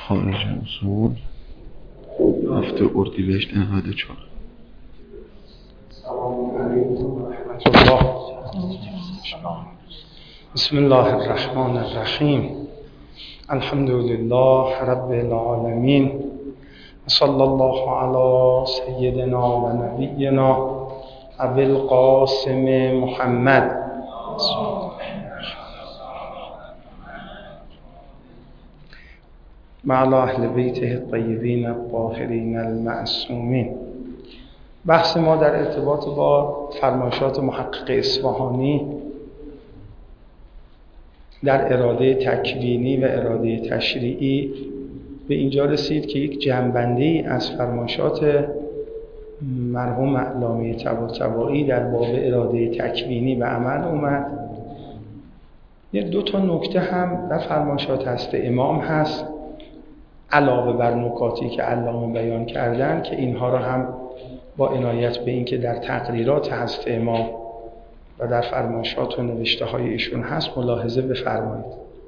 خارج اصول هفته اردیبهشت 94. سلام علیکم و رحمت الله. بسم الله الرحمن الرحیم. الحمد لله رب العالمین. صلی الله علی سیدنا و نبینا ابی القاسم محمد مع اهل بیته الطیبین الطاهرین المعصومین. بحث ما در ارتباط با فرمایشات محقق اصفهانی در اراده تکوینی و اراده تشریعی به اینجا رسید که یک جنبنده‌ای از فرمایشات مرحوم علامه طباطبایی در باب اراده تکوینی به عمل اومد. یک دو تا نکته هم در فرمایشات هست امام هست علاوه بر نکاتی که علامه بیان کردن که اینها را هم با عنایت به این که در تقریرات هست امام و در فرمایشات و نوشته های ایشون هست ملاحظه بفرمایید.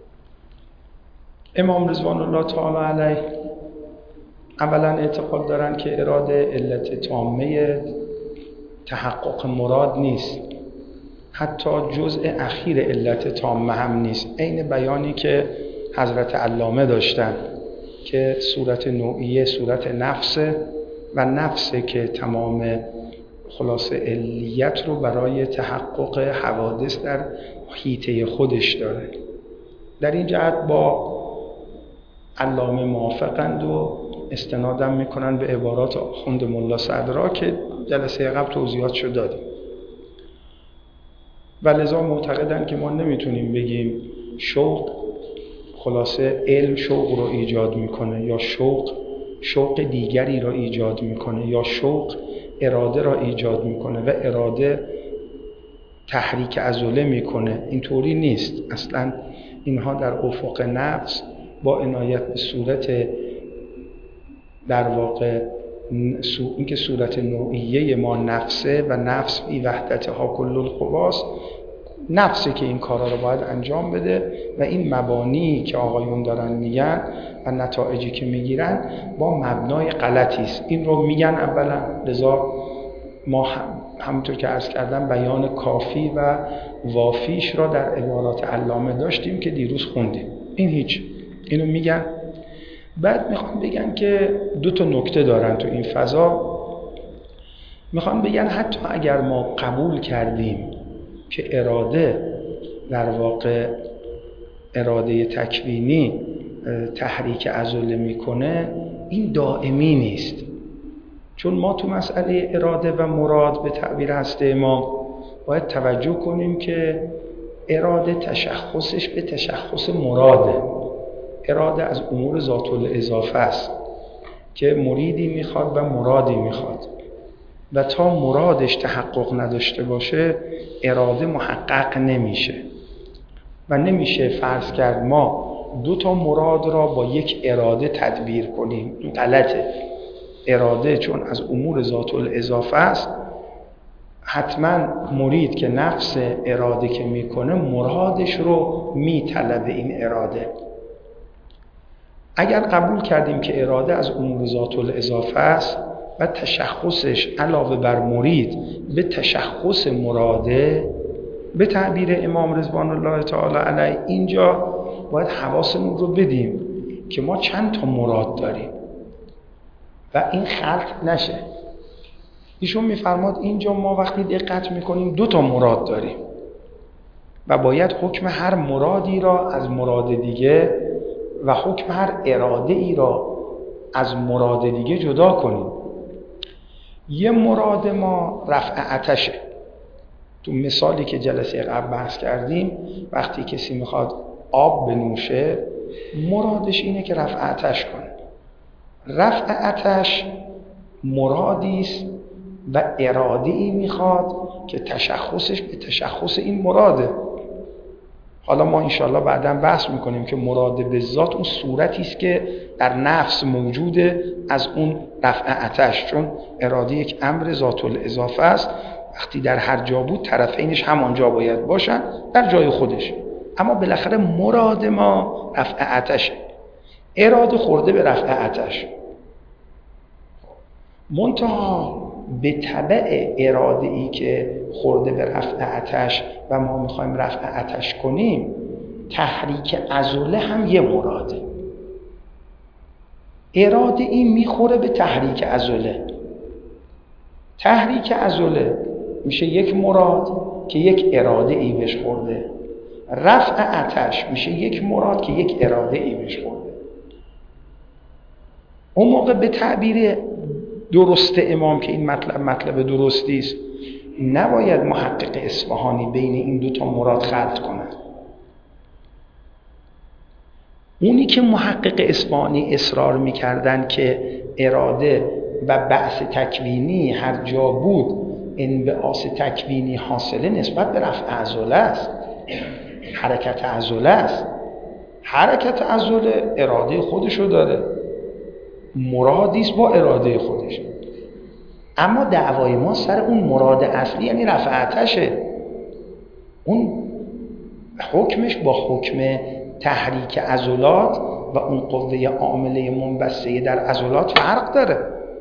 امام رضوان الله تعالی علیه اولا اعتقاد دارن که اراده علت تامه تحقق مراد نیست، حتی جزء اخیر علت تامه هم نیست. عین بیانی که حضرت علامه داشتن که صورت نوعیه صورت نفسه و نفسه که تمام خلاصه علیت رو برای تحقق حوادث در حیطه خودش داره. در این جهت با علامه موافقند و استنادم میکنن به عبارات آخوند ملا صدرا که جلسه قبل توضیحات شد دادیم و لذا معتقدن که ما نمیتونیم بگیم شوق خلاصه علم شوق رو ایجاد میکنه یا شوق دیگری را ایجاد میکنه یا شوق اراده را ایجاد میکنه و اراده تحریک عضله میکنه. اینطوری نیست اصلا. اینها در افق نفس با عنایت به صورت در واقع این که صورت نوعیه ما نفسه و نفس بی وحدتها کل الخواص، نفسه که این کارا رو باید انجام بده و این مبانی که آقایون دارن میگن و نتایجی که میگیرن با مبنای غلطی است. این رو میگن اولا. لذا ما همونطور که عرض کردم بیان کافی و وافیش را در عبارات علامه داشتیم که دیروز خوندیم. این هیچ، اینو میگن. بعد میخوان بگن که دو تا نکته دارن تو این فضا. میخوان بگن حتی اگر ما قبول کردیم که اراده در واقع اراده تکوینی تحریک عضله میکنه، این دائمی نیست. چون ما تو مسئله اراده و مراد به تعبیر هست امام باید توجه کنیم که اراده تشخصش به تشخص مراده. اراده از امور ذات الاضافه است که مریدی میخواد و مرادی میخواد و تا مرادش تحقق نداشته باشه اراده محقق نمیشه و نمیشه فرض کرد ما دو تا مراد را با یک اراده تدبیر کنیم. این غلطه. اراده چون از امور ذات الاضافه است، حتما مرید که نفس اراده که میکنه مرادش رو میطلبه. این اراده اگر قبول کردیم که اراده از امور ذات الاضافه است و تشخصش علاوه بر مرید به تشخص مراده، به تعبیر امام رضوان الله تعالی علیه اینجا باید حواسمون رو بدیم که ما چند تا مراد داریم و این خلط نشه. ایشون میفرماد اینجا ما وقتی دقت میکنیم دو تا مراد داریم و باید حکم هر مرادی را از مراد دیگه و حکم هر اراده ای را از مراد دیگه جدا کنیم. یه مراد ما رفع عطشه. تو مثالی که جلسه قبل بحث کردیم وقتی کسی میخواد آب بنوشه مرادش اینه که رفع عطش کنه. رفع عطش مرادی است و اراده ای میخواد که تشخصش به تشخص این مراده. حالا ما انشاءالله بعداً بحث میکنیم که مراد به ذات اون صورتی است که در نفس موجوده از اون رفع عطش، چون اراده یک امر ذات الاضافه است. وقتی در هر جا بود طرفینش همانجا باید باشن در جای خودش، اما بالاخره مراد ما رفع عطشه. اراده خورده به رفع آتش. منتها به تبع اراده ای که خورده به رفع آتش و ما میخوایم رفع آتش کنیم، تحریک عضله هم یه مراده. اراده این میخوره به تحریک عضله. تحریک عضله میشه یک مراد که یک اراده ای بهش خورده. رفع آتش میشه یک مراد که یک اراده ای بهش خورده. اون موقع به تعبیر درست امام که این مطلب درستی است، نباید محقق اصفهانی بین این دو تا مراد خلط کند. اونی که محقق اصفهانی اصرار میکردن که اراده و بعث تکوینی هر جا بود انبعاث تکوینی حاصله نسبت به رفع عضله است، حرکت عضله است. حرکت عضله اراده خودشو داره، مرادی است با اراده خودش. اما دعوای ما سر اون مراد اصلی یعنی رفع آتشه. اون حکمش با حکم تحریک عضلات و اون قوه عامله منبثه در عضلات فرق داره.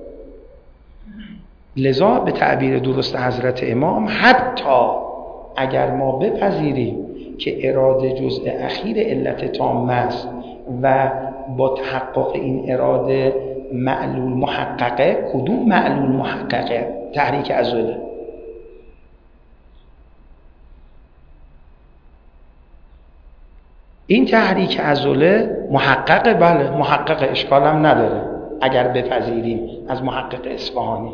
لذا به تعبیر درست حضرت امام، حتی اگر ما بپذیریم که اراده جزء اخیر علت تامه است و با تحقق این اراده معلول محققه، کدوم معلول محققه؟ تحریک عضله. این تحریک عضله محققه، بله محققه، اشکال هم نداره اگر بپذیریم از محقق اصفهانی.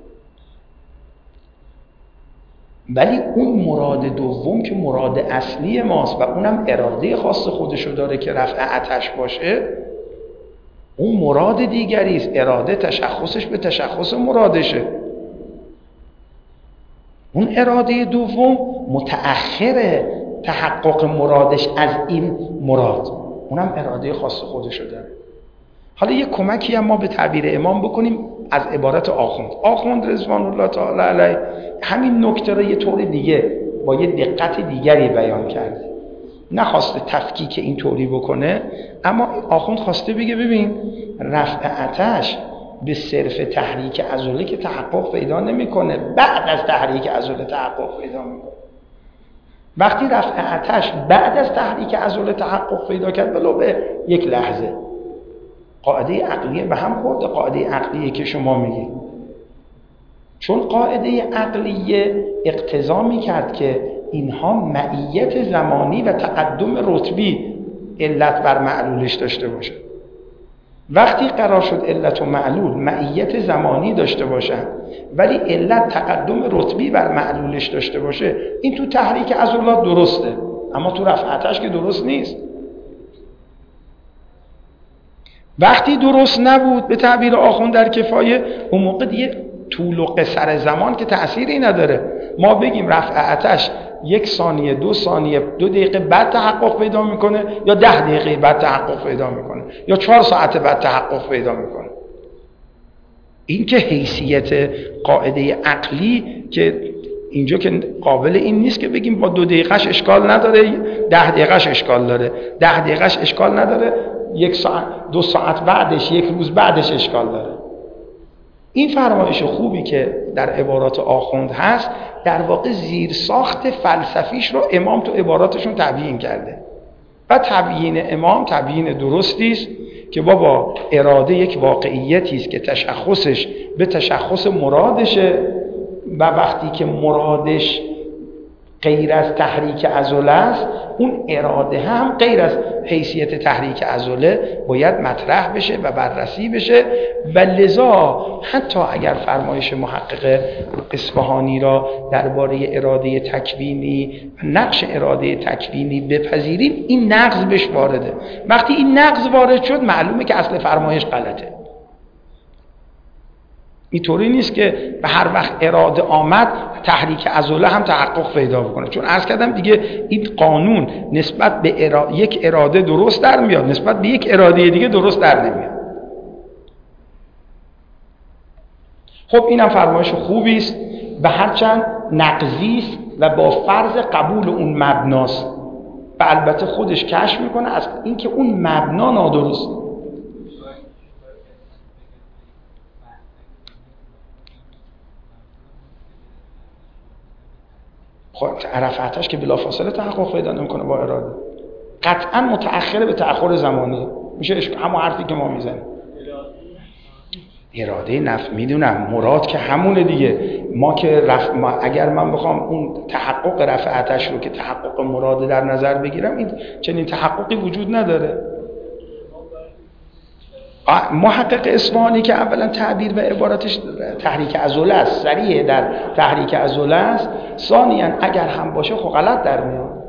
ولی اون مراد دوم که مراد اصلی ماست و اونم اراده خاص خودشو داره که رفع آتش باشه، اون مراد دیگری است. اراده تشخصش به تشخص مرادشه. اون اراده دوم متأخر تحقق مرادش از این مراد، اونم اراده خاص خودشو داره. حالا یک کمکی هم ما به تعبیر امام بکنیم از عبارت آخوند رضوان الله تعالی علیه. همین نکته رو یه طور دیگه با یه دقت دیگری بیان کرده. نخواسته تفکیک این طوری بکنه، اما آخوند خواسته بگه ببین رفع آتش به صرف تحریک عضله که تحقق پیدا نمیکنه، بعد از تحریک عضله تحقق پیدا میکنه. وقتی رفع آتش بعد از تحریک عضله تحقق پیدا کرد ولو به یک لحظه، قاعده عقلیه به هم خورده. قاعده عقلیه که شما میگید، چون قاعده عقلیه اقتضا میکرد که اینها معیت زمانی و تقدم رتبی علت بر معلولش داشته باشه. وقتی قرار شد علت و معلول معیت زمانی داشته باشن ولی علت تقدم رتبی بر معلولش داشته باشه، این تو تحریک عضلات درسته، اما تو رفع آتش که درست نیست. وقتی درست نبود به تعبیر آخوند در کفایه، اون موقع دیگه طول و قصر زمان که تأثیری نداره. ما بگیم رفع آتش 1 ثانیه 2 ثانیه 2 دقیقه بعد تحقق پیدا میکنه یا 10 دقیقه بعد تحقق پیدا میکنه یا 4 ساعت بعد تحقق پیدا میکنه. این که حیثیت قاعده عقلی که اینجا که قابل این نیست که بگیم با 2 دقیقهش اشکال نداره 10 دقیقهش اشکال داره، 10 دقیقهش اشکال نداره 1 ساعت 2 ساعت بعدش 1 روز بعدش اشکال داره. این فرمایش خوبی که در عبارات آخوند هست در واقع زیرساخت فلسفیش رو امام تو عباراتشون تبیین کرده و تبیین امام تبیین درستی است که بابا اراده یک واقعیتی است که تشخصش به تشخص مرادشه و وقتی که مرادش غیر از تحریک عضله است، اون اراده هم غیر از حیثیت تحریک عضله باید مطرح بشه و بررسی بشه. و لذا حتی اگر فرمایش محقق اصفهانی را درباره اراده تکوینی و نقش اراده تکوینی بپذیریم، این نقض بهش وارده. وقتی این نقض وارد شد معلومه که اصل فرمایش غلطه. اینطوری نیست که به هر وقت اراده آمد تحریک عضله هم تحقق پیدا بکنه، چون عرض کردم دیگه این قانون نسبت به یک اراده درست در میاد، نسبت به یک اراده دیگه درست در نمیاد. خب اینم فرمایش خوبی است و هرچند نقضی است و با فرض قبول اون مبناست و البته خودش کشف میکنه از اینکه اون مبنا نادرست. رفع اتش که بلافاصله تحقق پیدا نمیکنه با اراده، قطعا متأخره به تأخر زمانی. میشه همون حرفی که ما میزنیم. اراده نفس میدونم، مراد که همونه دیگه. ما که اگر من بخوام اون تحقق رفع اتش رو که تحقق مراد در نظر بگیرم، این چنین تحققی وجود نداره. محقق اصفهانی که اولا تعبیر و عبارتش تحریک عضله است، سریع در تحریک عضله است، ثانیاً اگر هم باشه خب غلط در میاد.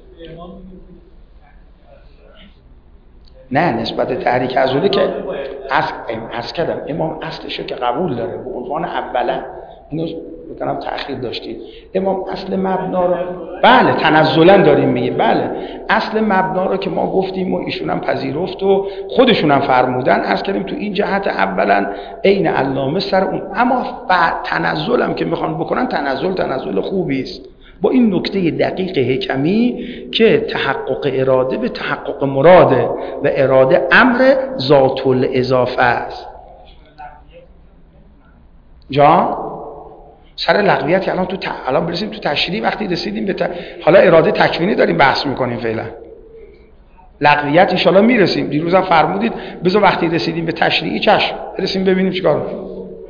نه نسبت تحریک عضله که از کردم امام اصلشو که قبول داره به عنوان اولا، اینو بکنم تأخیر داشتید. امام اصل مبنا رو بله تنزلا داریم میگه، بله اصل مبنا رو که ما گفتیم و ایشون هم پذیرفت و خودشون هم فرمودن، عرض کردیم تو این جهت اولا عین علامه سر اون، اما تنزل هم که میخوان بکنن تنزل خوبی است با این نکته دقیق حکمی که تحقق اراده به تحقق مراده و اراده امر ذات الاضافه است. جان سر لغویت الان الان برسیم تو تشریح، وقتی رسیدیم به حالا اراده تکوینی داریم بحث میکنیم، فعلا لغویت ان شاء الله میرسیم. دیروز هم فرمودید بذار وقتی رسیدیم به تشریعی چشم برسیم ببینیم چیکار کنیم.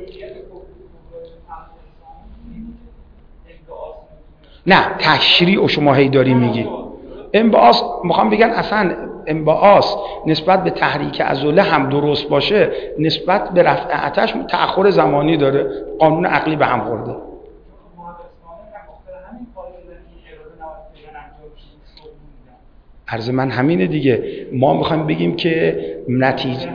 نه تشریع شما هی داری میگی انبعاث، میخوام بگن اصلا انبعاث نسبت به تحریک عضله هم درست باشه، نسبت به رفع اتش تأخر زمانی داره، قانون عقلی به هم خورده. عرض من همینه دیگه، ما میخوایم بگیم که نتیجه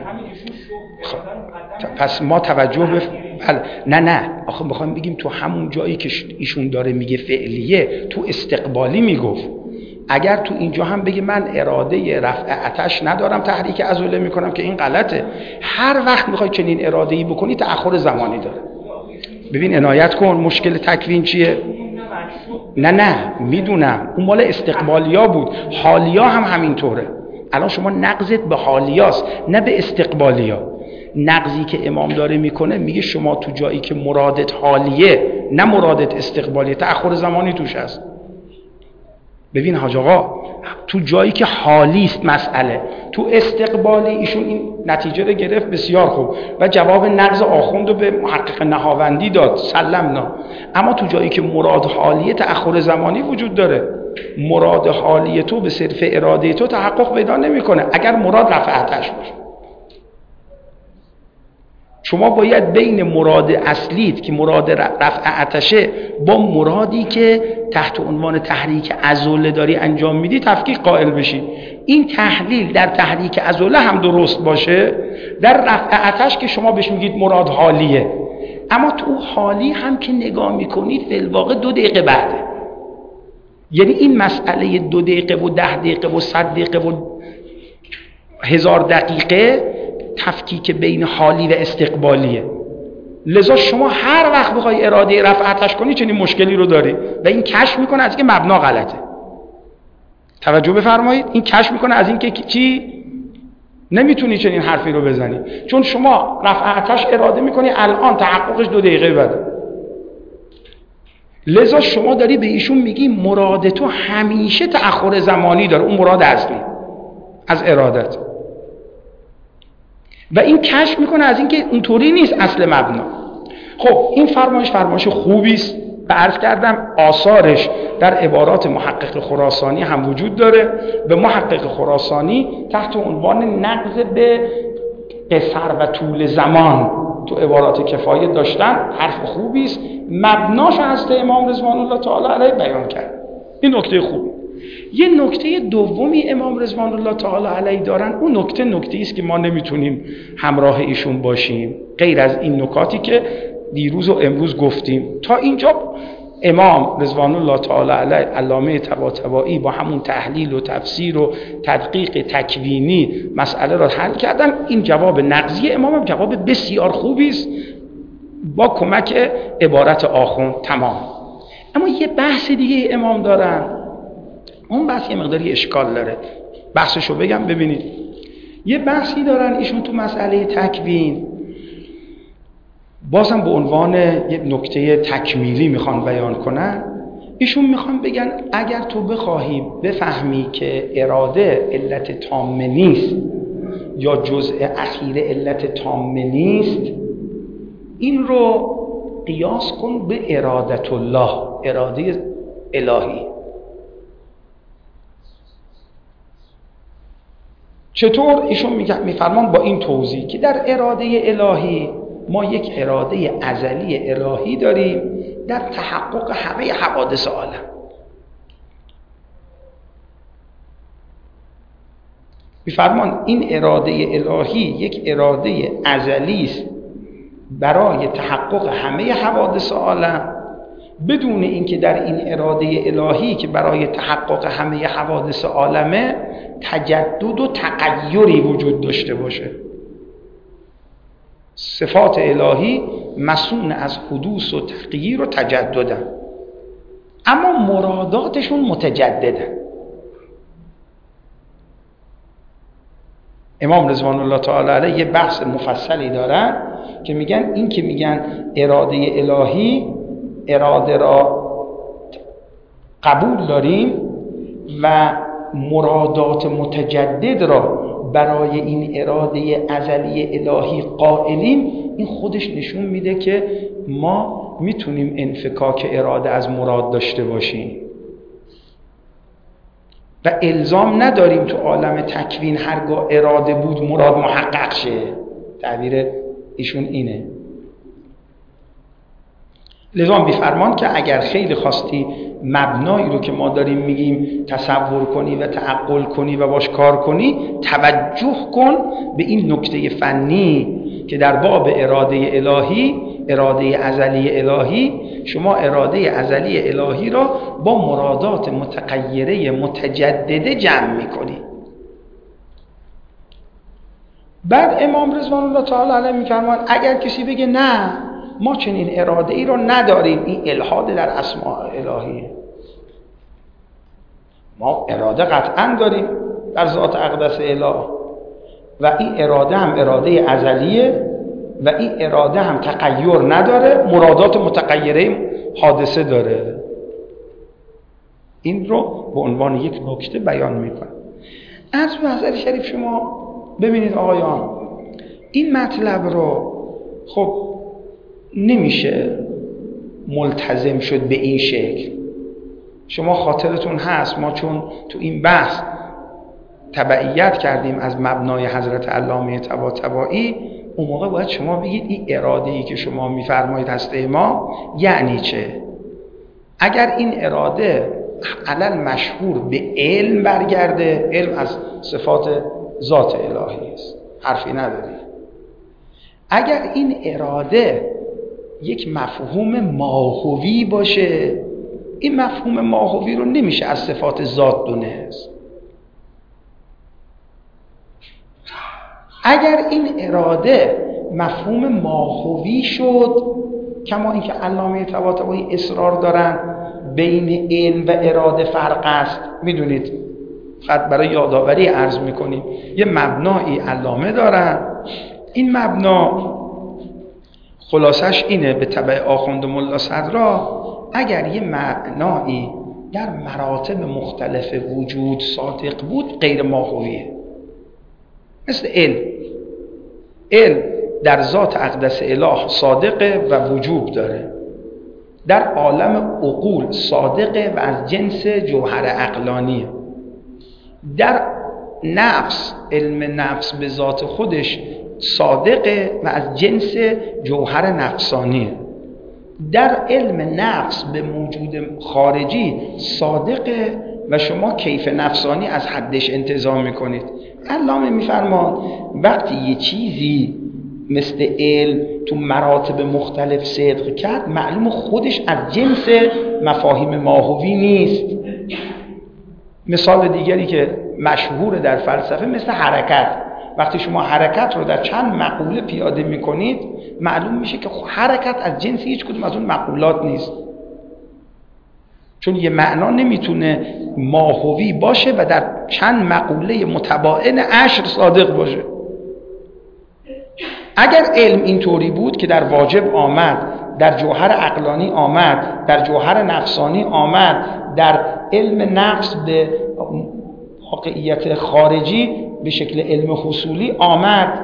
پس ما توجه به نه آخه میخوایم بگیم تو همون جایی که ایشون داره میگه فعلیه، تو استقبالی میگفت. اگر تو اینجا هم بگه من اراده رفع اتش ندارم تحریک عضله میکنم که این غلطه. هر وقت میخوای چنین اراده‌ای بکنی تأخر زمانی داره. ببین عنایت کن مشکل تکوین چیه. نه میدونم اون مال استقبالیا بود، حالیا هم همینطوره. الان شما نقضت به حالیاست نه به استقبالیا. نقضی که امام داره میکنه میگه شما تو جایی که مرادت حالیه نه مرادت استقبالیه تأخر زمانی توش هست. ببین حاج آقا تو جایی که حالی است مسئله، تو استقبالی ایشون این نتیجه رو گرفت بسیار خوب و جواب نقض آخوند رو به محقق نهاوندی داد سلمنا. اما تو جایی که مراد حالیه تأخر زمانی وجود داره. مراد حالیه تو به صرف اراده تو تحقق پیدا نمیکنه اگر مراد رفع اتش باشه. شما باید بین مراد اصلیت که مراد رفع اتشه با مرادی که تحت عنوان تحریک عضله داری انجام میدی تفکیک قائل بشی. این تحلیل در تحریک عضله هم درست باشه، در رفع اتش که شما بهش میگید مراد حالیه، اما تو حالی هم که نگاه میکنید فی الواقع 2 دقیقه بعده. یعنی این مسئله 2 دقیقه و 10 دقیقه و 100 دقیقه و 1000 دقیقه تفکیک بین حالی و استقبالیه. لذا شما هر وقت بخوای اراده رفع اتش کنی چنین مشکلی رو داری و این کشف میکنه از اینکه مبنا غلطه. توجه بفرمایید، این کشف میکنه از اینکه چی نمیتونی چنین حرفی رو بزنی، چون شما رفع اتش اراده میکنی الان تحققش 2 دقیقه بعده. لذا شما داری به ایشون میگی مراد تو همیشه تأخر زمانی داره، اون مراد اصلی از ارادت، و این کشف میکنه از اینکه اونطوری نیست اصل مبنا. خب این فرمایش خوبی است و عرض کردم آثارش در عبارات محقق خراسانی هم وجود داره. به محقق خراسانی تحت عنوان نقض به قصر و طول زمان تو عبارات کفایت داشتن، حرف خوبی است، مبناش از امام رضوان الله تعالی علیه بیان کرد. این نکته خوبی. یه نکته دومی امام رضوان الله تعالی علیه دارن، اون نکته است که ما نمیتونیم همراه ایشون باشیم غیر از این نکاتی که دیروز و امروز گفتیم. تا اینجا امام رضوان الله تعالی علیه علامه طباطبایی با همون تحلیل و تفسیر و تدقیق تکوینی مسئله را حل کردن. این جواب نقضی امام هم جواب بسیار خوبی است با کمک عبارت آخوند تمام. اما یه بحث دیگه امام دارن، اون بحث یه مقداری اشکال داره، بحثشو بگم ببینید. یه بحثی دارن ایشون تو مسئله تکوین، بازم به عنوان یه نکته تکمیلی میخوان بیان کنن. ایشون میخوان بگن اگر تو بخواهی بفهمی که اراده علت تامه نیست یا جزء اخیر علت تامه نیست، این رو قیاس کن به ارادت الله، اراده الهی. چطور؟ ایشون میفرمان با این توضیح که در اراده الهی ما یک اراده ازلی الهی داریم در تحقق همه حوادث عالم. میفرمان این اراده الهی یک اراده ازلی است برای تحقق همه حوادث عالم، بدون اینکه در این اراده الهی که برای تحقق همه حوادث عالمه تجدد و تغیری وجود داشته باشه. صفات الهی مصون از حدوث و تغییر و تجددن، اما مراداتشون متجددن. امام رضوان الله تعالی علیه یه بحث مفصلی دارن که میگن این که میگن اراده الهی، اراده را قبول داریم و مرادات متجدد را برای این اراده ازلی الهی قائلیم، این خودش نشون میده که ما میتونیم انفکاک اراده از مراد داشته باشیم و الزام نداریم تو عالم تکوین هرگاه اراده بود مراد محقق شه. تعبیر ایشون اینه. لذا میفرمان که اگر خیلی خواستی مبنایی رو که ما داریم میگیم تصور کنی و تعقل کنی و باش کار کنی، توجه کن به این نکته فنی که در باب اراده الهی، اراده ازلی الهی، شما اراده ازلی الهی را با مرادات متغیره متجدده جمع میکنی. بعد امام رضوان الله تعالی علیه میفرمان اگر کسی بگه نه ما چنین اراده ای رو نداریم، این الحاد در اسماء الهیه. ما اراده قطعا داریم در ذات اقدس اله و این اراده هم اراده ازلیه و این اراده هم تغییر نداره، مرادات متغیره حادثه داره. این رو به عنوان یک نکته بیان میکنه. عرض به حضرت شریف شما ببینید آقایان، این مطلب رو خب نمیشه ملتزم شد به این شکل. شما خاطرتون هست ما چون تو این بحث تبعیت کردیم از مبنای حضرت علامه طباطبایی، اون موقع باید شما بگید این اراده‌ای که شما میفرمایید هسته ما یعنی چه؟ اگر این اراده علل مشهور به علم برگرده، علم از صفات ذات الهی است، حرفی نداری. اگر این اراده یک مفهوم ماهوی باشه، این مفهوم ماهوی رو نمیشه از صفات ذات دونست. اگر این اراده مفهوم ماهوی شد، کما اینکه علامه طباطبایی اصرار دارن بین علم و اراده فرق است، میدونید فقط برای یادآوری عرض میکنیم یه مبنایی علامه دارن، این مبنا خلاصش اینه به تبع آخوند ملا صدرا، اگر یه معنایی در مراتب مختلف وجود صادق بود غیر ماهویه. مثل علم در ذات اقدس اله صادقه و وجوب داره، در عالم عقول صادقه و از جنس جوهر عقلانیه، در نفس علم نفس به ذات خودش صادقه و از جنس جوهر نفسانیه، در علم نفس به موجود خارجی صادقه و شما کیف نفسانی از حدش انتزاع میکنید. علامه میفرمان وقتی یه چیزی مثل علم تو مراتب مختلف صدق کرد، معلوم خودش از جنس مفاهیم ماهوی نیست. مثال دیگری که مشهور در فلسفه مثل حرکت، وقتی شما حرکت رو در چند مقوله پیاده میکنید معلوم میشه که حرکت از جنس هیچ کدوم از اون مقولات نیست، چون یه معنا نمیتونه ماهوی باشه و در چند مقوله متباین عشر صادق باشه. اگر علم اینطوری بود که در واجب آمد در جوهر عقلانی آمد، در جوهر نفسانی آمد، در علم نفس به واقعیت خارجی به شکل علم حصولی آمد.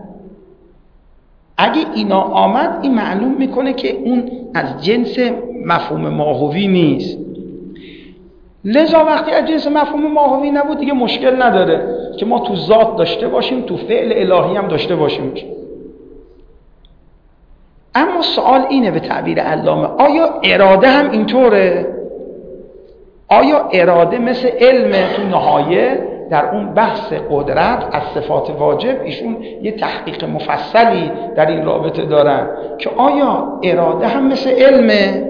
اگه اینا آمد، این معلوم میکنه که اون از جنس مفهوم ماهوی نیست. لذا وقتی از جنس مفهوم ماهوی نبود، دیگه مشکل نداره که ما تو ذات داشته باشیم، تو فعل الهی هم داشته باشیم. اما سوال اینه به تعبیر علامه، آیا اراده هم اینطوره؟ آیا اراده مثل علم تو نهایه در اون بحث قدرت از صفات واجب ایشون یه تحقیق مفصلی در این رابطه دارن که آیا اراده هم مثل علمه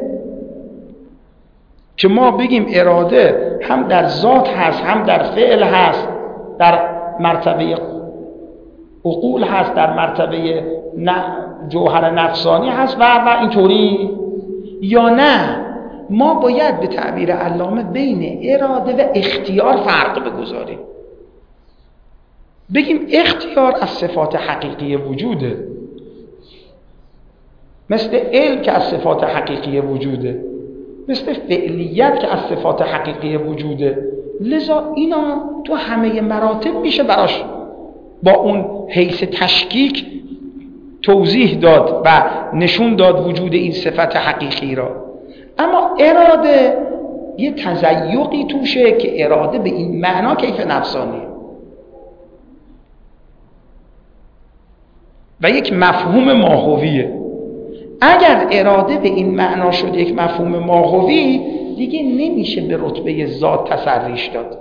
که ما بگیم اراده هم در ذات هست، هم در فعل هست، در مرتبه عقول هست، در مرتبه جوهر نفسانی هست و اینطوری، یا نه ما باید به تعبیر علامه بین اراده و اختیار فرق بگذاریم، بگیم اختیار از صفات حقیقی وجوده، مثل علم که از صفات حقیقی وجوده، مثل فعلیت که از صفات حقیقی وجوده. لذا اینا تو همه مراتب میشه براش با اون حیث تشکیک توضیح داد و نشون داد وجود این صفت حقیقی را. اما اراده یه تزیقی توشه که اراده به این معنا کیف نفسانیه و یک مفهوم ماهویه. اگر اراده به این معنا شد یک مفهوم ماهوی، دیگه نمیشه به رتبه ذات تسریش داد.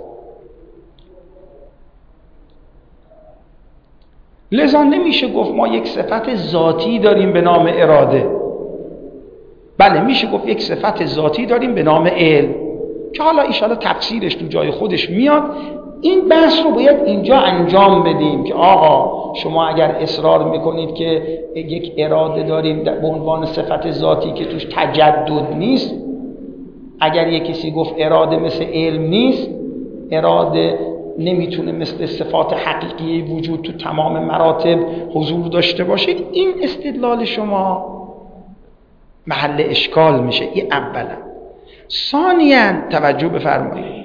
لذا نمیشه گفت ما یک صفت ذاتی داریم به نام اراده. بله میشه گفت یک صفت ذاتی داریم به نام علم که حالا ایشالا تفسیرش تو جای خودش میاد. این بحث رو باید اینجا انجام بدیم که آقا شما اگر اصرار میکنید که یک اراده داریم به عنوان صفت ذاتی که توش تجدد نیست، اگر یک کسی گفت اراده مثل علم نیست، اراده نمیتونه مثل صفات حقیقی وجود تو تمام مراتب حضور داشته باشه، این استدلال شما محل اشکال میشه. این اولا. ثانیاً توجه بفرمایید.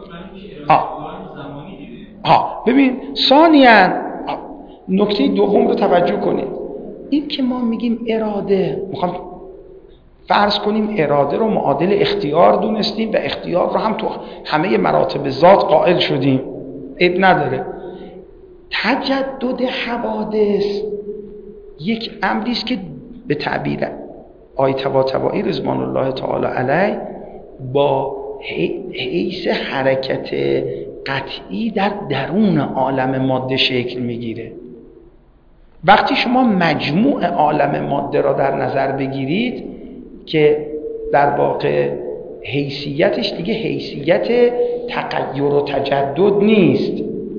ببین ثانیاً نکته دوم رو توجه کنید. این که ما میگیم اراده، میخوام فرض کنیم اراده رو معادل اختیار دونستیم و اختیار رو هم تو همه مراتب ذات قائل شدیم، عیب نداره. تجدد حوادث یک امری است که به تعبیر آیه طباطبایی رضوان الله تعالی علیه با حیث حرکت قطعی در درون عالم ماده شکل میگیره. وقتی شما مجموع عالم ماده را در نظر بگیرید که در واقع حیثیتش دیگه حیثیت تغییر و تجدد نیست،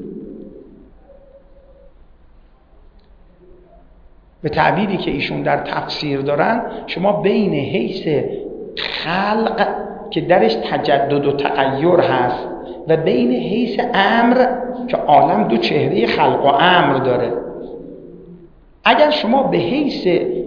به تعبیری که ایشون در تفسیر دارن، شما بین حیث خلق که درش تجدد و تغییر هست و بین حیث امر که عالم دو چهره خلق و امر داره، اگر شما به حیث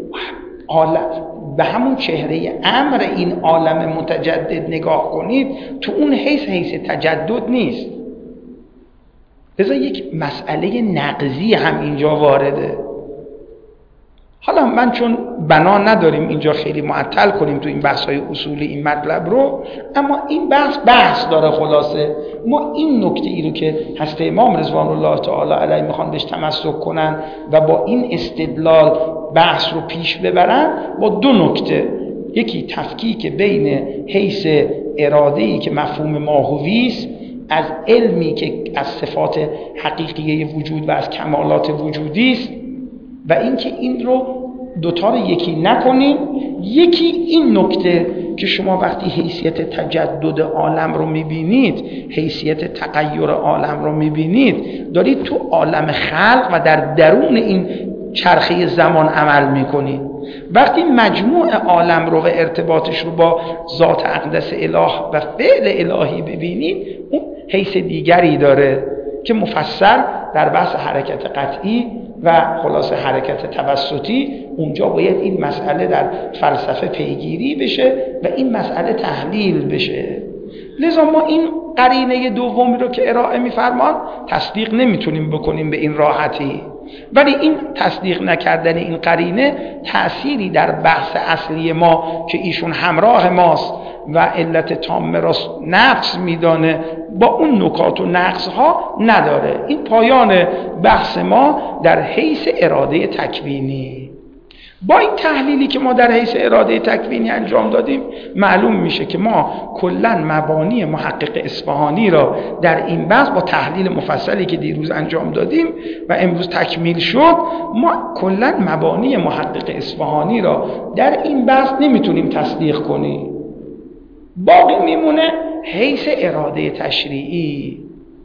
به همون چهره امر این عالم متجدد نگاه کنید، تو اون حیث تجدد نیست. لذا یک مسئله نقضی هم اینجا وارده. حالا من چون بنا نداریم اینجا خیلی معطل کنیم تو این بحث‌های اصولی این مطلب رو، اما این بحث داره. خلاصه ما این نکته ای رو که حضرت امام رضوان الله تعالی علیه میخوان بهش تمسک کنن و با این استدلال بحث رو پیش ببرن، با دو نکته، یکی تفکیک بین حیث اراده‌ای که مفهوم ماهوی است از علمی که از صفات حقیقی وجود و از کمالات وجودی است، و اینکه این رو دوتا رو یکی نکنیم. یکی این نکته که شما وقتی حیثیت تجدد عالم رو میبینید، حیثیت تغییر عالم رو میبینید، دارید تو عالم خلق و در درون این چرخه زمان عمل میکنید. وقتی مجموع عالم رو و ارتباطش رو با ذات اقدس اله و فعل الهی ببینید، اون حیث دیگری داره. که مفصل در بحث حرکت قطعی و خلاصه حرکت توسطی اونجا باید این مسئله در فلسفه پیگیری بشه و این مسئله تحلیل بشه. لذا ما این قرینه دومی رو که ارائه می‌فرمان تصدیق نمیتونیم بکنیم به این راحتی، ولی این تصدیق نکردن این قرینه تأثیری در بحث اصلی ما که ایشون همراه ماست و علت تامه را نقص میدانه با اون نکات و نقصها نداره. این پایان بحث ما در حیث اراده تکوینی. با این تحلیلی که ما در حیث اراده تکوینی انجام دادیم معلوم میشه که ما کلاً مبانی محقق اصفهانی را در این بحث با تحلیل مفصلی که دیروز انجام دادیم و امروز تکمیل شد، ما کلاً مبانی محقق اصفهانی را در این بحث نمیتونیم تصدیق کنیم. باقی میمونه حیث اراده تشریعی.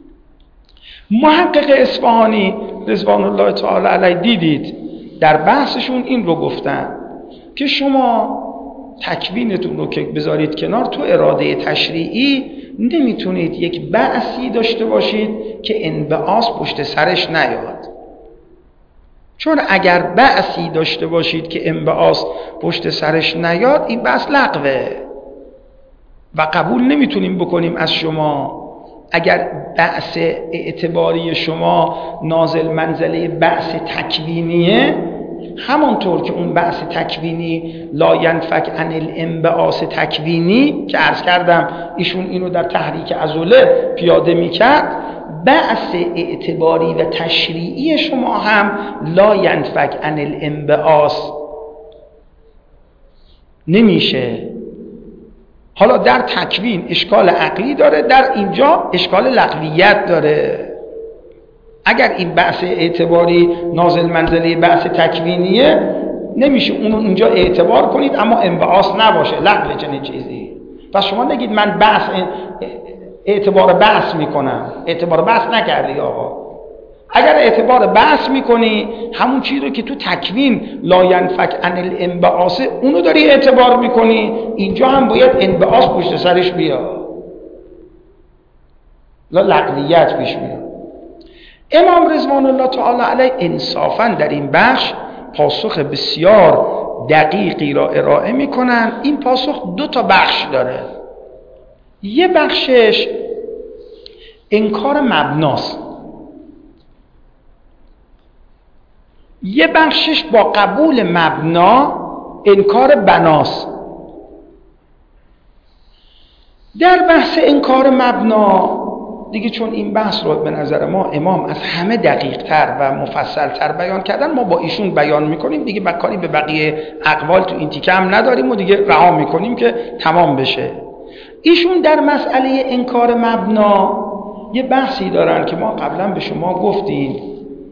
محقق اصفهانی رضوان الله تعالی علیه دیدید در بحثشون این رو گفتن که شما تکوینتون رو که بذارید کنار، تو اراده تشریعی نمیتونید یک بحثی داشته باشید که انبعاث پشت سرش نیاد، چون اگر بحثی داشته باشید که انبعاث پشت سرش نیاد این بحث لغوه و قبول نمیتونیم بکنیم از شما. اگر بحث اعتباری شما نازل منزله بحث تکوینیه، همانطور که اون بحث تکوینی لا ینفک عن الانبعاث تکوینی که عرض کردم ایشون اینو در تحریک عضله پیاده میکرد، بحث اعتباری و تشریعی شما هم لا ینفک عن الانبعاث نمیشه. حالا در تکوین اشکال عقلی داره، در اینجا اشکال لغویت داره. اگر این بحث اعتباری نازل منزله بحث تکوینیه نمیشه اونو اینجا اعتبار کنید اما انبعاث نباشه، لغو چنین چیزی. پس شما نگید من اعتبار بحث میکنم، اعتبار بحث نکردی آقا. اگر اعتبار بحث میکنی همون چیزی رو که تو تکوین لا ینفک عن الانبعاث اونو داری اعتبار میکنی، اینجا هم باید انبعاث پشت سرش بیاد، لغویت پیش میاد. امام رضوان الله تعالی علیه انصافاً در این بخش پاسخ بسیار دقیقی را ارائه میکنن. این پاسخ 2 تا بخش داره. یه بخشش انکار مبناست، یه بخشش با قبول مبنا انکار بناست. در بحث انکار مبنا دیگه چون این بحث رو به نظر ما امام از همه دقیق تر و مفصل تر بیان کردن، ما با ایشون بیان میکنیم دیگه، کاری به بقیه اقوال تو این تیکه هم نداریم و دیگه رها میکنیم که تمام بشه. ایشون در مسئله انکار مبنا یه بحثی دارن که ما قبلا به شما گفتیم،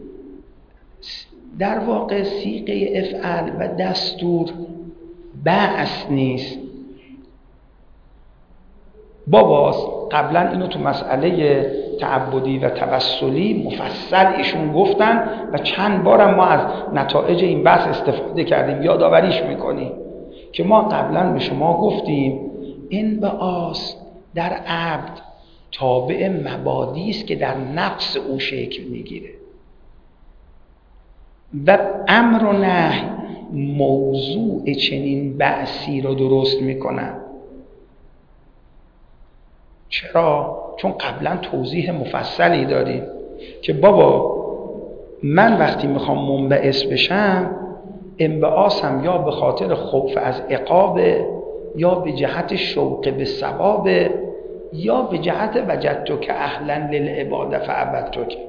در واقع صیغه افعل و دستور بعث نیست. باباست قبلا اینو تو مسئله تعبدی و توسلی مفصل ایشون گفتن و چند بارم ما از نتایج این بحث استفاده کردیم، یادآوریش میکنیم که ما قبلا به شما گفتیم انبعاث در عبد تابع مبادی است که در نفس او شکل میگیره و امر و نهی موضوع چنین بعثی را درست میکنن. چرا؟ چون قبلا توضیح مفصلی داریم که بابا من وقتی میخوام منبعث بشم انبعاثم یا به خاطر خوف از عقاب، یا به جهت شوق به ثواب، یا به جهت وجدتک اهلا للعباده فعبدتک.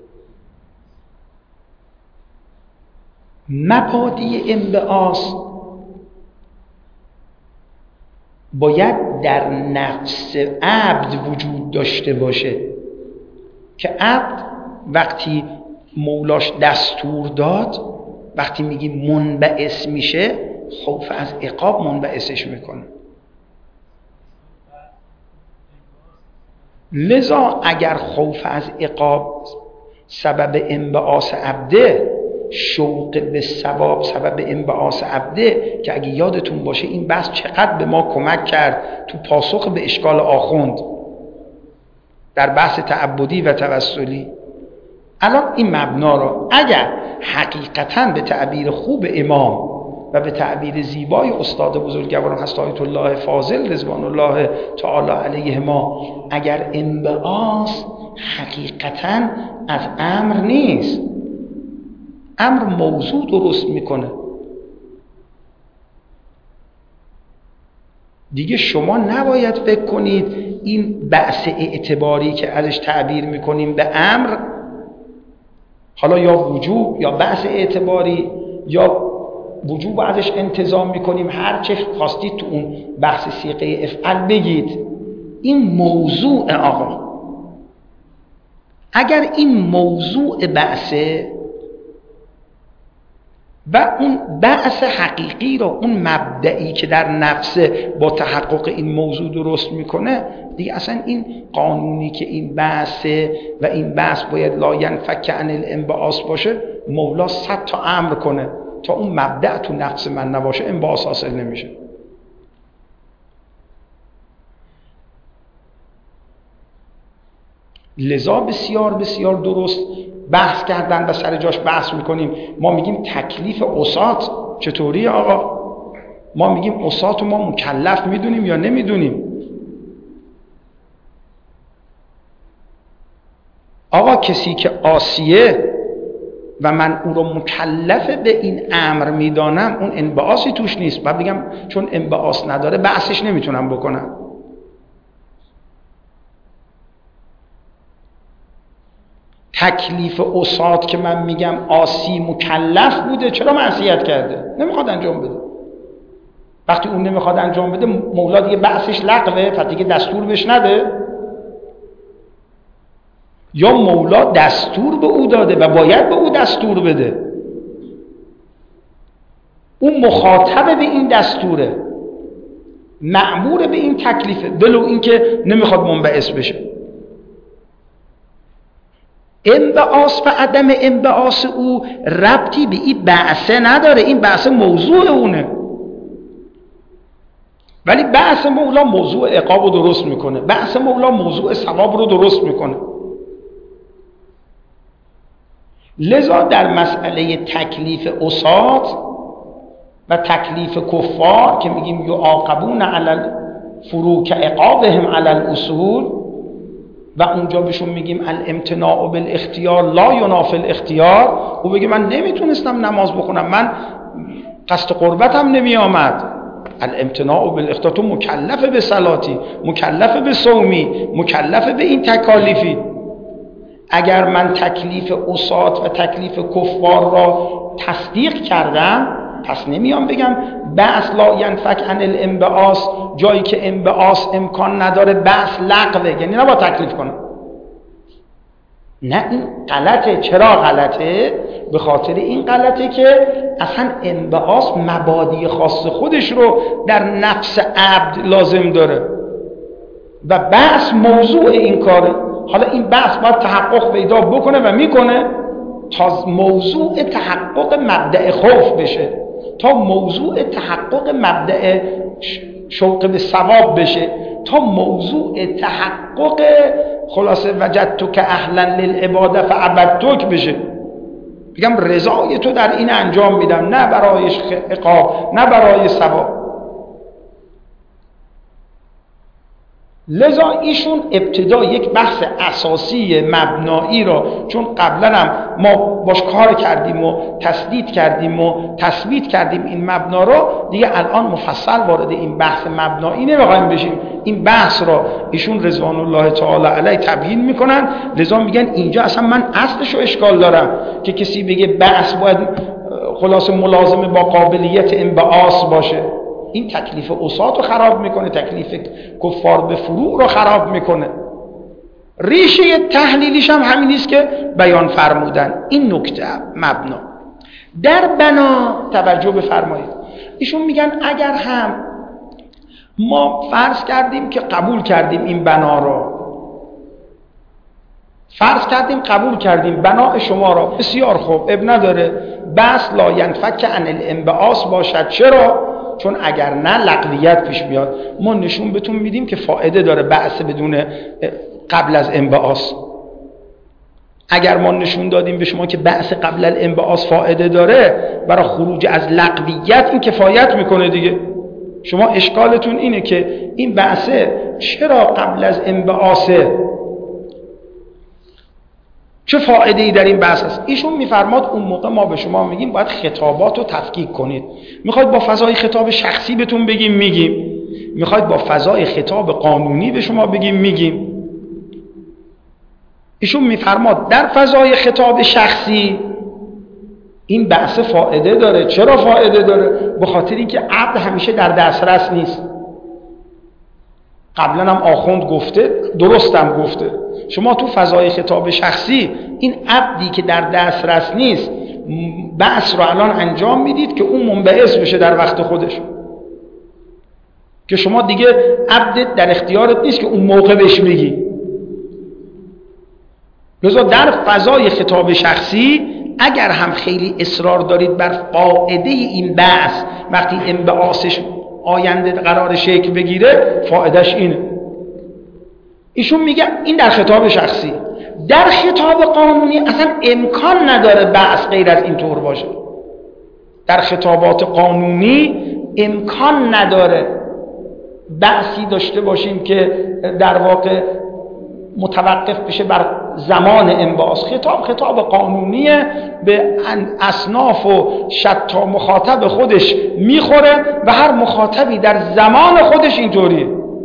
مبادی انبعاث باید در نفس عبد وجود داشته باشه که عبد وقتی مولاش دستور داد، وقتی میگی منبعث میشه، خوف از عقاب منبعثش میکنه. لذا اگر خوف از عقاب سبب انبعاث عبده، شوق به ثواب سبب انبعاث عبده، که اگه یادتون باشه این بحث چقدر به ما کمک کرد تو پاسخ به اشکال آخوند. در بحث تعبدی و توسلی. الان این مبنا را اگر حقیقتاً به تعبیر خوب امام و به تعبیر زیبای استاد بزرگواران هست آیت الله فاضل رضوان الله تعالی علیهما، اگر انبعاث حقیقتاً از امر نیست، امر موضوع درست میکنه. دیگه شما نباید فکر کنید این بعث اعتباری که ازش تعبیر میکنیم به امر، حالا یا وجوب یا بعث اعتباری یا وجوب ازش انتظام میکنیم، هر چه خواستید تو اون بحث صیغه افعل بگید، این موضوع آقا. اگر این موضوع بعثه و اون بعث حقیقی رو، اون مبدئی که در نفسه با تحقق این موضوع درست میکنه، دیگه اصلا این قانونی که این بعثه و این بعث باید لا ینفک عن الانبعاث باشه، مولا 100 تا امر کنه تا اون مبدأ تو نفس من نباشه انبعاث حاصل نمیشه. لذا بسیار بسیار درست بحث کردن و سر جاش بحث میکنیم. ما میگیم تکلیف عصات چطوریه آقا؟ ما میگیم عصات رو ما مکلف میدونیم یا نمیدونیم؟ آقا کسی که عاصیه و من او رو مکلف به این امر میدانم، اون انبعاثی توش نیست. بعد بگم چون انبعاث نداره بحثش نمیتونم بکنم. تکلیف عصات که من میگم عاصی مکلف بوده، چرا معصیت کرده؟ نمیخواد انجام بده. وقتی اون نمیخواد انجام بده، مولا دیگه بحثش لغوه، پس دیگه دستور بهش نده. یا مولا دستور به او داده و باید به او دستور بده، اون مخاطب به این دستوره، مأمور به این تکلیفه، ولو اینکه نمیخواد منبعث بشه. انبعاث و عدم انبعاث او ربطی به این بعثه نداره، این بعثه موضوع اونه. ولی بعث مولا موضوع عقاب رو درست میکنه، بعث مولا موضوع ثواب رو درست میکنه. لذا در مسئله تکلیف عصات و تکلیف کفار که میگیم یعاقبون علی فروک عقابهم علی الاصول، و اونجا بهشون میگیم الامتناع بالاختیار لا ینافی الاختیار، او بگه من نمیتونستم نماز بخونم، من قصد قربتم نمی آمد. الامتناع بالاختیار، تو مکلف به صلاتی، مکلف به صومی، مکلف به این تکالیفی. اگر من تکلیف عصات و تکلیف کفار را تصدیق کردم، پس نمیام بگم بعث لا ینفک عن الانبعاث، جایی که انبعاث امکان نداره بعث لغوه، یعنی نباید تکلیف کنم. نه، این غلطه. چرا غلطه؟ به خاطر این غلطه که اصلا انبعاث مبادی خاص خودش رو در نفس عبد لازم داره و بعث موضوع این کاره. حالا این بحث باید تحقق پیدا بکنه و میکنه تا موضوع تحقق مبدأ خوف بشه، تا موضوع تحقق مبدأ شوق به ثواب بشه، تا موضوع تحقق خلاصه وجدتک اهلا للعباده فعبدتک بشه. بگم رضای تو در این انجام میدم، نه برای عقاب، نه برای ثواب. لذا ایشون ابتدا یک بحث اساسی مبنایی را، چون قبلا هم ما باش کار کردیم و تسدید کردیم و تثبیت کردیم این مبنا را، دیگه الان مفصل وارد این بحث مبنایی نمیخوایم بشیم. این بحث را ایشون رضوان الله تعالی علیه تبیین میکنن. لذا میگن اینجا اصلا من اصلش رو اشکال دارم که کسی بگه بحث باید خلاص ملازمه با قابلیت انبعاث باشه. این تکلیف عصات رو خراب میکنه، تکلیف کفار به فروع رو خراب میکنه. ریشه تحلیلیش هم همین است که بیان فرمودن. این نکته مبنا در بنا توجه بفرمایید. ایشون میگن اگر هم ما فرض کردیم که قبول کردیم این بنا رو، فرض کردیم قبول کردیم بنا شما را، بسیار خوب، اب نداره بس لا ینفک عن الانبعاث باشد. چرا؟ چون اگر نه لغویت پیش بیاد. ما نشون بهتون میدیم که فایده داره بعث بدون قبل از انبعاث. اگر ما نشون دادیم به شما که بحث قبل الانبعاث فایده داره، برای خروج از لغویت این کفایت میکنه دیگه. شما اشکالتون اینه که این بحثه چرا قبل از انبعاثه، چه فایده ای در این بحث هست؟ ایشون میفرماد اون موقع ما به شما میگیم باید خطابات رو تفکیک کنید. میخواید با فضای خطاب شخصی بهتون بگیم، میگیم. میخواید با فضای خطاب قانونی به شما بگیم، میگیم. ایشون میفرماد در فضای خطاب شخصی این بحث فایده داره. چرا فایده داره؟ به خاطر اینکه عبد همیشه در دسترس نیست. قبلا هم آخوند گفته، درستم گفته، شما تو فضای خطاب شخصی این عبدی که در دسترس نیست بحث رو الان انجام میدید که اون منبعث بشه در وقت خودش، که شما دیگه عبدت در اختیارت نیست که اون موقع بهش میگی. لذا در فضای خطاب شخصی اگر هم خیلی اصرار دارید بر فایده این بحث، وقتی انبعاثش آینده قرار شکل بگیره فایدهش اینه. ایشون میگه این در خطاب شخصی. در خطاب قانونی اصلا امکان نداره بحث غیر از این طور باشه. در خطابات قانونی امکان نداره بحثی داشته باشیم که در واقع متوقف بشه بر زمان انبعاث. خطاب قانونیه، به اصناف و شتا مخاطب خودش میخوره و هر مخاطبی در زمان خودش اینطوریه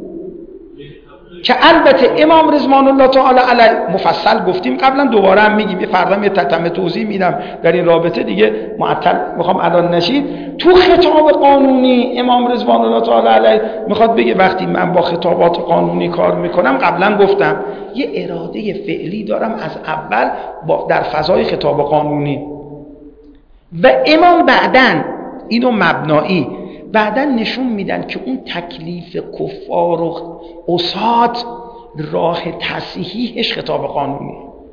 که البته امام رضوان الله تعالی علیه مفصل گفتیم قبلا، دوباره هم میگیم، یه فردا یه تتمه توضیح میدم در این رابطه دیگه، معطل میخوام الان نشید. تو خطاب قانونی امام رضوان الله تعالی علیه میخواد بگه وقتی من با خطابات قانونی کار میکنم، قبلا گفتم یه اراده فعلی دارم از اول در فضای خطاب قانونی، و امام بعدن اینو مبنایی بعدن نشون میدن که اون تکلیف کفار و عصات راه تصحیحش خطاب قانونی.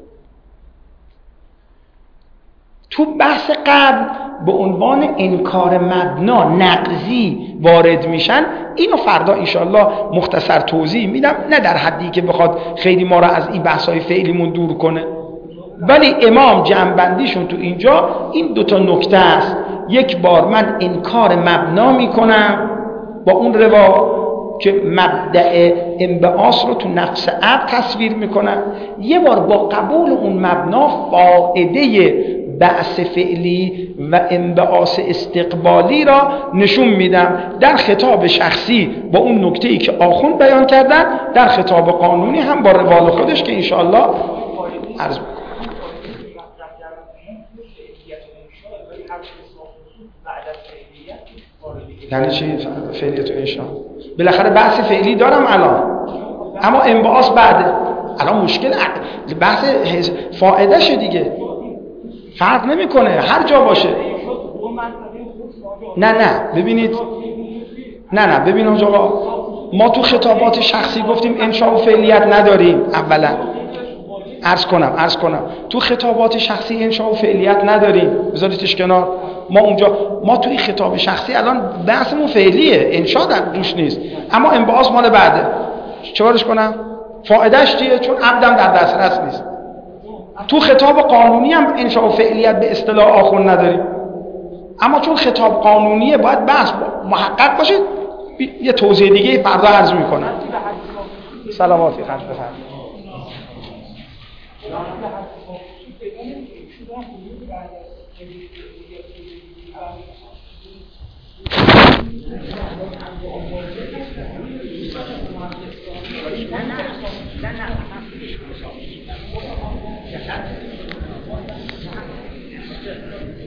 تو بحث قبل به عنوان انکار مبنا نقضی وارد میشن، اینو فردا انشالله مختصر توضیح میدم، نه در حدی که بخواد خیلی ما را از این بحثای فعلیمون دور کنه، ولی امام جمع‌بندیشون تو اینجا این دوتا نکته است. یک بار من انکار مبنا میکنم با اون روا که مبدأ انبعاث رو تو نفس عبد تصویر میکنم، یه بار با قبول اون مبنا فائده بعث فعلی و انبعاث استقبالی را نشون میدم. در خطاب شخصی با اون نکته‌ای که آخوند بیان کردن، در خطاب قانونی هم با روال خودش که انشاءالله عرض میکنم. یعنی چی فعلیت و انشاء؟ بالاخره بحث فعلی دارم الان، اما انبعاث بعده. الان مشکل بحث فائده‌شه دیگه، فرق نمیکنه هر جا باشه. نه ببینید، نه ببینید آقا، ما تو خطابات شخصی گفتیم انشاء و فعلیت نداریم. اولا عرض کنم تو خطابات شخصی انشاء و فعلیت نداریم، بذاریدش کنار. ما توی خطاب شخصی الان بحثمون فعلیه، انشاء در دوش نیست، اما انبعاث مال بعده. چیکارش کنم؟ فایدهش چیه؟ چون عبدم در دسترس نیست. تو خطاب قانونی هم انشاء و فعلیت به اصطلاح آخوند نداریم، اما چون خطاب قانونیه باید بحث محقق باشه. یه توضیح دیگه فردا عرض میکنم. سلاماتی خرج بفرمایید. نه